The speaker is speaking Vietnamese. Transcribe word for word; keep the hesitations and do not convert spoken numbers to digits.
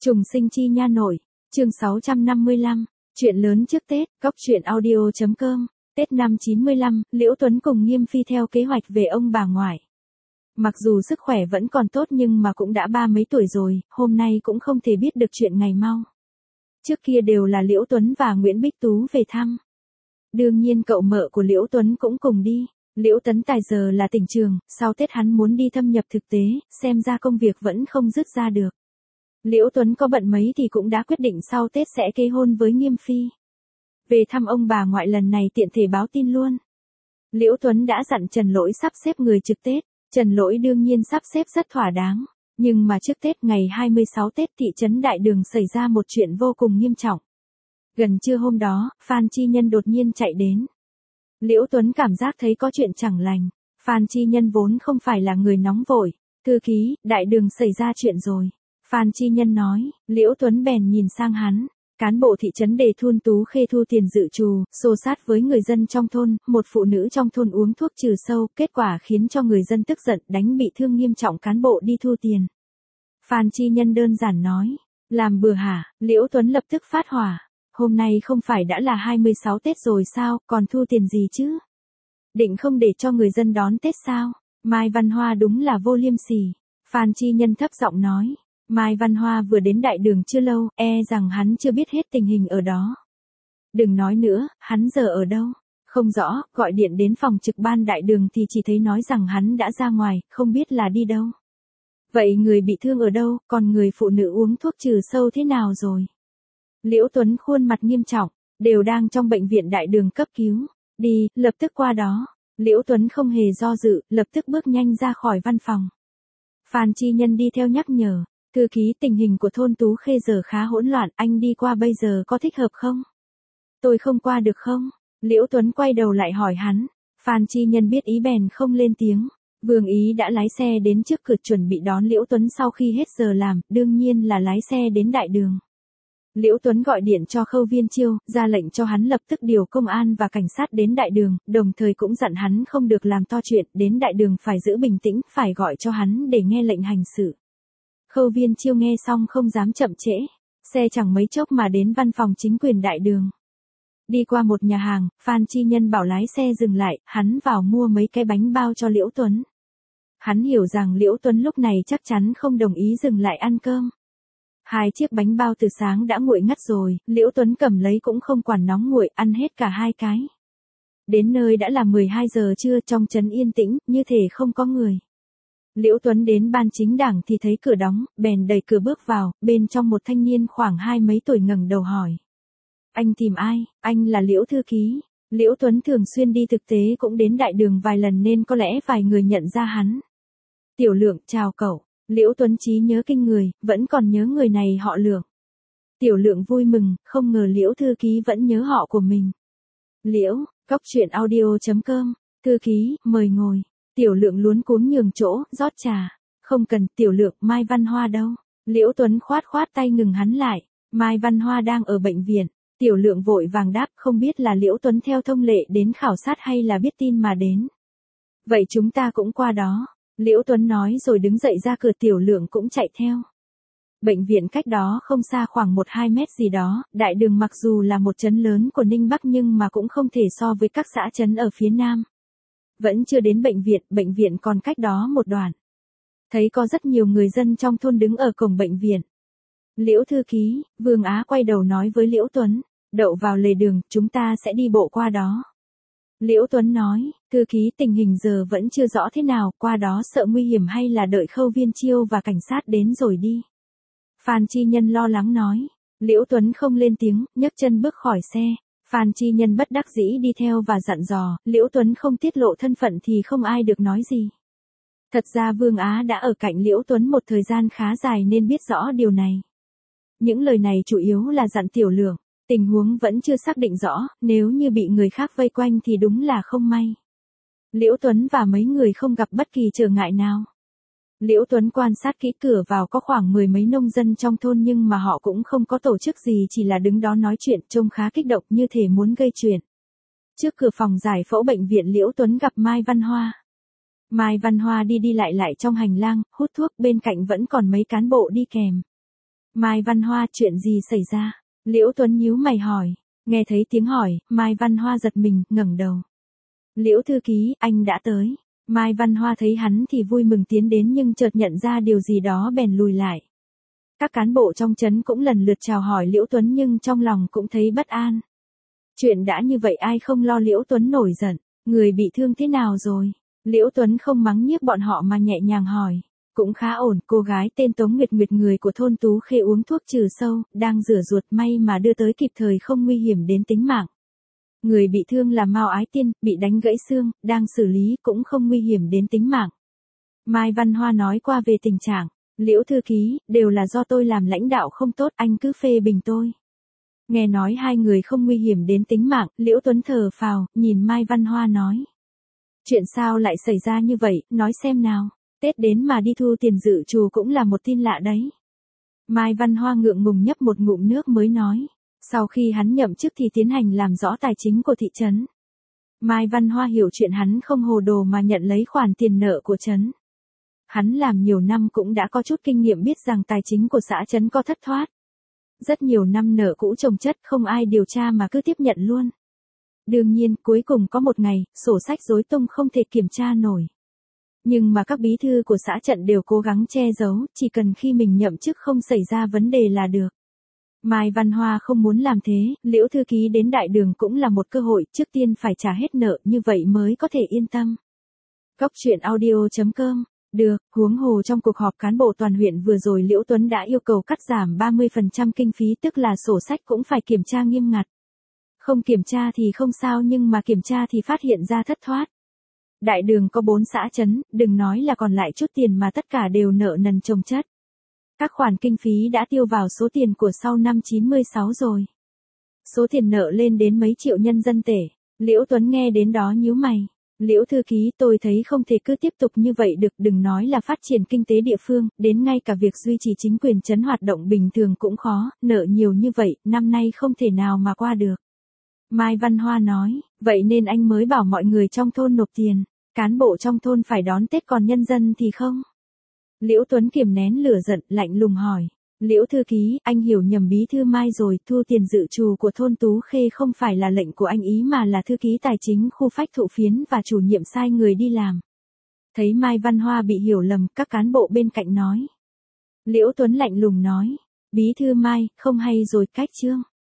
Trùng sinh chi nha nội, chương sáu trăm năm mươi lăm, chuyện lớn trước Tết, góc truyện audio chấm com, Tết năm chín mươi lăm, Liễu Tuấn cùng Nghiêm Phi theo kế hoạch về ông bà ngoại. Mặc dù sức khỏe vẫn còn tốt nhưng mà cũng đã ba mấy tuổi rồi, hôm nay cũng không thể biết được chuyện ngày mau. Trước kia đều là Liễu Tuấn và Nguyễn Bích Tú về thăm. Đương nhiên cậu mợ của Liễu Tuấn cũng cùng đi. Liễu Tấn Tài giờ là tỉnh trường, sau Tết hắn muốn đi thâm nhập thực tế, xem ra công việc vẫn không dứt ra được. Liễu Tuấn có bận mấy thì cũng đã quyết định sau Tết sẽ kết hôn với Nghiêm Phi. Về thăm ông bà ngoại lần này tiện thể báo tin luôn. Liễu Tuấn đã dặn Trần Lỗi sắp xếp người trực Tết, Trần Lỗi đương nhiên sắp xếp rất thỏa đáng. Nhưng mà trước Tết ngày hai mươi sáu Tết thị trấn Đại Đường xảy ra một chuyện vô cùng nghiêm trọng. Gần trưa hôm đó, Phan Chi Nhân đột nhiên chạy đến. Liễu Tuấn cảm giác thấy có chuyện chẳng lành. Phan Chi Nhân vốn không phải là người nóng vội. Thư ký, Đại Đường xảy ra chuyện rồi. Phan Chi Nhân nói, Liễu Tuấn bèn nhìn sang hắn. Cán bộ thị trấn Đề Thun Tú Khê thu tiền dự trù, xô sát với người dân trong thôn, một phụ nữ trong thôn uống thuốc trừ sâu, kết quả khiến cho người dân tức giận đánh bị thương nghiêm trọng cán bộ đi thu tiền. Phan Chi Nhân đơn giản nói, làm bừa hả? Liễu Tuấn lập tức phát hỏa. Hôm nay không phải đã là hai mươi sáu Tết rồi sao, còn thu tiền gì chứ? Định không để cho người dân đón Tết sao? Mai Văn Hoa đúng là vô liêm sỉ. Phan Chi Nhân thấp giọng nói. Mai Văn Hoa vừa đến Đại Đường chưa lâu, e rằng hắn chưa biết hết tình hình ở đó. Đừng nói nữa, hắn giờ ở đâu? Không rõ, gọi điện đến phòng trực ban Đại Đường thì chỉ thấy nói rằng hắn đã ra ngoài, không biết là đi đâu. Vậy người bị thương ở đâu, còn người phụ nữ uống thuốc trừ sâu thế nào rồi? Liễu Tuấn khuôn mặt nghiêm trọng, đều đang trong bệnh viện Đại Đường cấp cứu. Đi, lập tức qua đó. Liễu Tuấn không hề do dự, lập tức bước nhanh ra khỏi văn phòng. Phan Chi Nhân đi theo nhắc nhở. Thư ký, tình hình của thôn Tú Khê giờ khá hỗn loạn, anh đi qua bây giờ có thích hợp không? Tôi không qua được không? Liễu Tuấn quay đầu lại hỏi hắn. Phan Chi Nhân biết ý bèn không lên tiếng. Vương Ý đã lái xe đến trước cửa chuẩn bị đón Liễu Tuấn sau khi hết giờ làm, đương nhiên là lái xe đến Đại Đường. Liễu Tuấn gọi điện cho Khâu Viên Chiêu, ra lệnh cho hắn lập tức điều công an và cảnh sát đến Đại Đường, đồng thời cũng dặn hắn không được làm to chuyện, đến Đại Đường phải giữ bình tĩnh, phải gọi cho hắn để nghe lệnh hành sự. Khâu Viên Chiêu nghe xong không dám chậm trễ, xe chẳng mấy chốc mà đến văn phòng chính quyền Đại Đường. Đi qua một nhà hàng, Phan Chi Nhân bảo lái xe dừng lại, hắn vào mua mấy cái bánh bao cho Liễu Tuấn. Hắn hiểu rằng Liễu Tuấn lúc này chắc chắn không đồng ý dừng lại ăn cơm. Hai chiếc bánh bao từ sáng đã nguội ngắt rồi, Liễu Tuấn cầm lấy cũng không quản nóng nguội, ăn hết cả hai cái. Đến nơi đã là mười hai giờ trưa, trong trấn yên tĩnh, như thể không có người. Liễu Tuấn đến ban chính đảng thì thấy cửa đóng, bèn đẩy cửa bước vào, bên trong một thanh niên khoảng hai mấy tuổi ngẩng đầu hỏi. Anh tìm ai? Anh là Liễu thư ký. Liễu Tuấn thường xuyên đi thực tế cũng đến Đại Đường vài lần nên có lẽ vài người nhận ra hắn. Tiểu Lượng, chào cậu. Liễu Tuấn trí nhớ kinh người, vẫn còn nhớ người này họ Lượng. Tiểu Lượng vui mừng, không ngờ Liễu thư ký vẫn nhớ họ của mình. Liễu, góc truyện audio chấm com, thư ký, mời ngồi. Tiểu Lượng luống cuống nhường chỗ, rót trà. Không cần, Tiểu Lượng, Mai Văn Hoa đâu? Liễu Tuấn khoát khoát tay ngừng hắn lại. Mai Văn Hoa đang ở bệnh viện. Tiểu Lượng vội vàng đáp, không biết là Liễu Tuấn theo thông lệ đến khảo sát hay là biết tin mà đến. Vậy chúng ta cũng qua đó. Liễu Tuấn nói rồi đứng dậy ra cửa, Tiểu Lượng cũng chạy theo. Bệnh viện cách đó không xa khoảng một hai mét gì đó, Đại Đường mặc dù là một trấn lớn của Ninh Bắc nhưng mà cũng không thể so với các xã trấn ở phía Nam. Vẫn chưa đến bệnh viện, bệnh viện còn cách đó một đoạn. Thấy có rất nhiều người dân trong thôn đứng ở cổng bệnh viện. Liễu thư ký, Vương Á quay đầu nói với Liễu Tuấn, đậu vào lề đường, chúng ta sẽ đi bộ qua đó. Liễu Tuấn nói, thư ký, tình hình giờ vẫn chưa rõ thế nào, qua đó sợ nguy hiểm hay là đợi Khâu Viên Chiêu và cảnh sát đến rồi đi. Phan Chi Nhân lo lắng nói. Liễu Tuấn không lên tiếng, nhấc chân bước khỏi xe. Phan Chi Nhân bất đắc dĩ đi theo và dặn dò, Liễu Tuấn không tiết lộ thân phận thì không ai được nói gì. Thật ra Vương Á đã ở cạnh Liễu Tuấn một thời gian khá dài nên biết rõ điều này. Những lời này chủ yếu là dặn Tiểu Lượng, tình huống vẫn chưa xác định rõ, nếu như bị người khác vây quanh thì đúng là không may. Liễu Tuấn và mấy người không gặp bất kỳ trở ngại nào. Liễu Tuấn quan sát kỹ, cửa vào có khoảng mười mấy nông dân trong thôn nhưng mà họ cũng không có tổ chức gì, chỉ là đứng đó nói chuyện, trông khá kích động như thể muốn gây chuyện. Trước cửa phòng giải phẫu bệnh viện Liễu Tuấn gặp Mai Văn Hoa. Mai Văn Hoa đi đi lại lại trong hành lang, hút thuốc, bên cạnh vẫn còn mấy cán bộ đi kèm. Mai Văn Hoa, chuyện gì xảy ra? Liễu Tuấn nhíu mày hỏi. Nghe thấy tiếng hỏi, Mai Văn Hoa giật mình, ngẩng đầu. Liễu thư ký, anh đã tới. Mai Văn Hoa thấy hắn thì vui mừng tiến đến nhưng chợt nhận ra điều gì đó bèn lùi lại. Các cán bộ trong trấn cũng lần lượt chào hỏi Liễu Tuấn nhưng trong lòng cũng thấy bất an. Chuyện đã như vậy ai không lo Liễu Tuấn nổi giận, người bị thương thế nào rồi? Liễu Tuấn không mắng nhiếc bọn họ mà nhẹ nhàng hỏi. Cũng khá ổn, cô gái tên Tống Nguyệt Nguyệt người của thôn Tú Khê uống thuốc trừ sâu, đang rửa ruột may mà đưa tới kịp thời không nguy hiểm đến tính mạng. Người bị thương là Mao Ái Tiên, bị đánh gãy xương, đang xử lý cũng không nguy hiểm đến tính mạng. Mai Văn Hoa nói qua về tình trạng. Liễu thư ký, đều là do tôi làm lãnh đạo không tốt, anh cứ phê bình tôi. Nghe nói hai người không nguy hiểm đến tính mạng, Liễu Tuấn thở phào, nhìn Mai Văn Hoa nói. Chuyện sao lại xảy ra như vậy, nói xem nào. Tết đến mà đi thu tiền dự trù cũng là một tin lạ đấy. Mai Văn Hoa ngượng ngùng nhấp một ngụm nước mới nói. Sau khi hắn nhậm chức thì tiến hành làm rõ tài chính của thị trấn. Mai Văn Hoa hiểu chuyện hắn không hồ đồ mà nhận lấy khoản tiền nợ của trấn. Hắn làm nhiều năm cũng đã có chút kinh nghiệm biết rằng tài chính của xã trấn có thất thoát. Rất nhiều năm nợ cũ chồng chất không ai điều tra mà cứ tiếp nhận luôn. Đương nhiên cuối cùng có một ngày, sổ sách rối tung không thể kiểm tra nổi. Nhưng mà các bí thư của xã trận đều cố gắng che giấu, chỉ cần khi mình nhậm chức không xảy ra vấn đề là được. Mai Văn Hoa không muốn làm thế, Liễu thư ký đến đại đường cũng là một cơ hội, trước tiên phải trả hết nợ như vậy mới có thể yên tâm. Góc truyện audio chấm com. Được, huống hồ trong cuộc họp cán bộ toàn huyện vừa rồi Liễu Tuấn đã yêu cầu cắt giảm ba mươi phần trăm kinh phí tức là sổ sách cũng phải kiểm tra nghiêm ngặt. Không kiểm tra thì không sao nhưng mà kiểm tra thì phát hiện ra thất thoát. Đại đường có bốn xã trấn, đừng nói là còn lại chút tiền mà tất cả đều nợ nần chồng chất. Các khoản kinh phí đã tiêu vào số tiền của sau năm chín mươi sáu rồi. Số tiền nợ lên đến mấy triệu nhân dân tệ. Liễu Tuấn nghe đến đó nhíu mày. Liễu thư ký, tôi thấy không thể cứ tiếp tục như vậy được, đừng nói là phát triển kinh tế địa phương, đến ngay cả việc duy trì chính quyền trấn hoạt động bình thường cũng khó, nợ nhiều như vậy, năm nay không thể nào mà qua được. Mai Văn Hoa nói, vậy nên anh mới bảo mọi người trong thôn nộp tiền, cán bộ trong thôn phải đón Tết còn nhân dân thì không. Liễu Tuấn kiềm nén lửa giận, lạnh lùng hỏi. Liễu thư ký, anh hiểu nhầm bí thư Mai rồi, thu tiền dự trù của thôn Tú Khê không phải là lệnh của anh ý mà là thư ký tài chính khu phách thụ phiến và chủ nhiệm sai người đi làm. Thấy Mai Văn Hoa bị hiểu lầm, các cán bộ bên cạnh nói. Liễu Tuấn lạnh lùng nói, bí thư Mai, không hay rồi, cách chương.